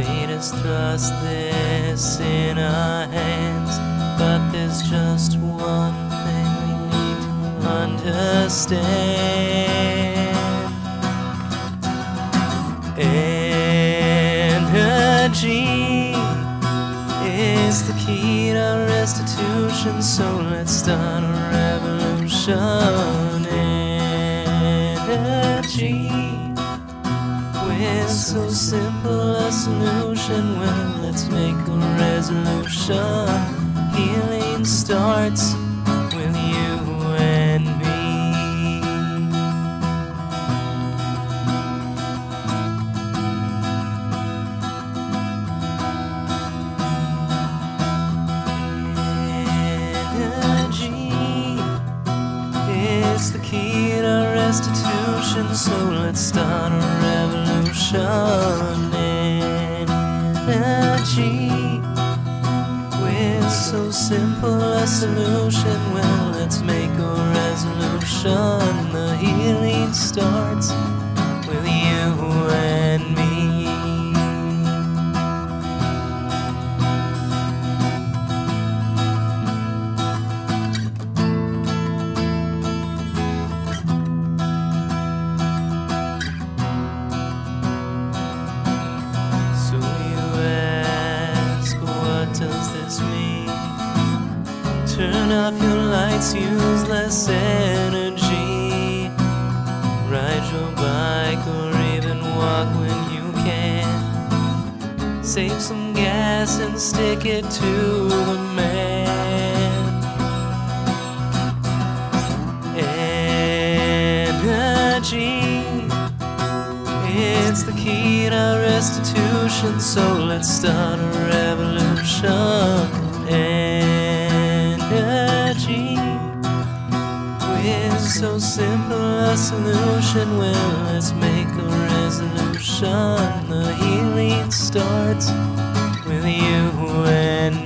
Fate thrust this in our hands, but there's just one thing we need to understand. Energy is the key to restitution, so let's start a revolution. Energy, with so simple a solution, well, let's make a resolution. Healing starts with you and me. It's the key to restitution, so let's start a revolution. Energy, with so simple a solution, well, let's make a resolution. The healing starts with you and me. Does this mean? Turn off your lights, use less energy. Ride your bike or even walk when you can. Save some gas and stick it to the man. Energy, it's the key to restitution, so let's start a revolution. Energy, with so simple a solution, well, let's make a resolution. The healing starts with you and me.